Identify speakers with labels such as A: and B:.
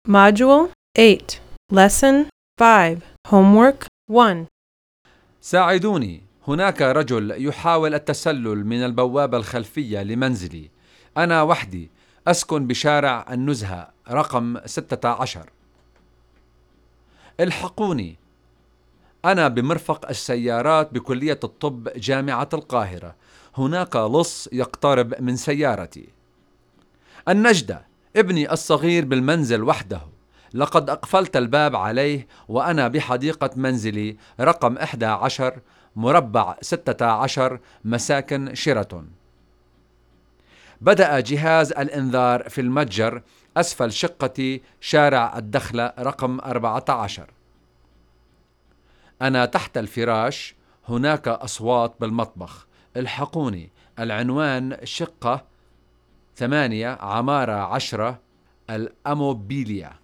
A: Module 8, Lesson 5, Homework 1.
B: ساعدوني. هناك رجل يحاول التسلل من البوابة الخلفية لمنزلي. أنا وحدي أسكن بشارع النزهة رقم 16. الحقوني. أنا بمرفق السيارات بكلية الطب جامعة القاهرة. هناك لص يقترب من سيارتي. النجدة، ابني الصغير بالمنزل وحده. لقد أقفلت الباب عليه وأنا بحديقة منزلي رقم 11 مربع 16 مساكن شيراتون. بدأ جهاز الإنذار في المتجر أسفل شقتي شارع الدخلة رقم 14. أنا تحت الفراش. هناك أصوات بالمطبخ. الحقوني. العنوان شقة 8 عمارة 10 الأموبيليا.